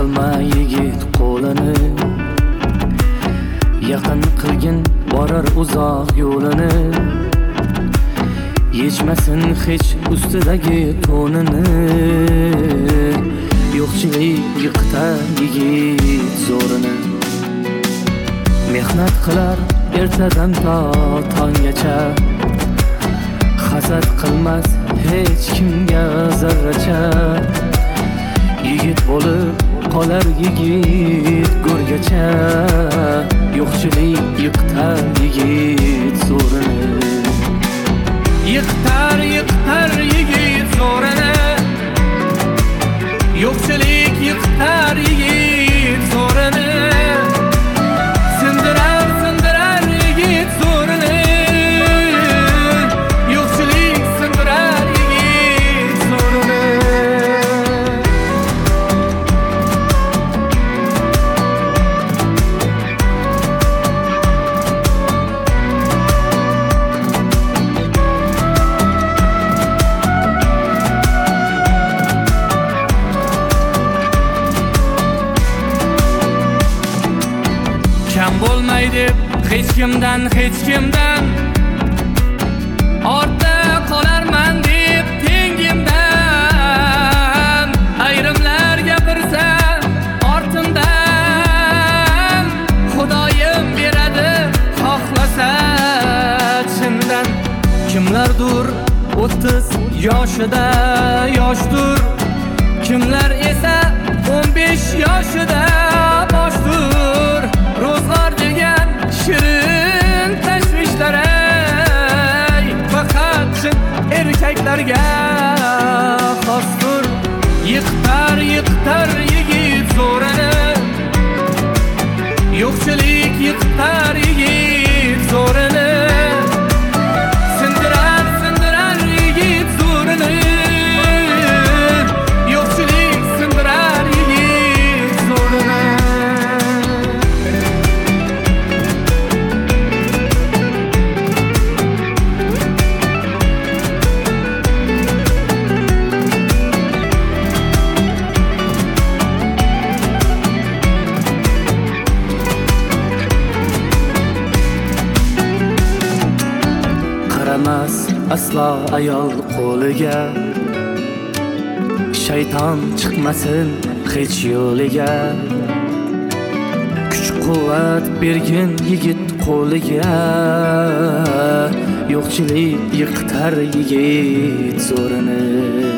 qilma yigit qo'lini, yaqin qilgin borar uzoq yo'lini. Yechmasin hech ustidagi to'nini, yo'qchilik yiqitar yigit zo'rini. Mehnat qilar ertadan to tonggacha, hasad qilmas hech kimga zarracha. Yigit bo'lib qolar yigit go'rgacha, yo'qchilik yiqitar yigit zo'rini. Yiqitar yigit zo'rini, yo'qchilik yiqitar yigit zo'rini. Sindirar yigit zo'rini, yo'qchilik sindirar yigit zo'rini. Kam bo'lmaydi hech kimdan ortda qolarman deb tengimdan. Ayrimlar gapirsa ortimdan, Xudoyim beradi xohlasa chindan. Kimlardir 30 yoshida yoshdur, kimlar esa 15 yoshida boshdur. Ro'zg'or degan shirin tashvishlar faqat chin erkaklarga xosdir. Yiqitar yigit zo'rini, yo'qchilik yiqitar yigit zo'rini. Sindirar yigit zo'rini, yo'qchilik sindirar yigit zo'rini. Qaramas aslo ayol qo'liga, shayton chiqmasin hech yo'liga. Kuch-quvvat bergin yigit qo'liga, yo'qchilik yiqitar yigit zo'rini.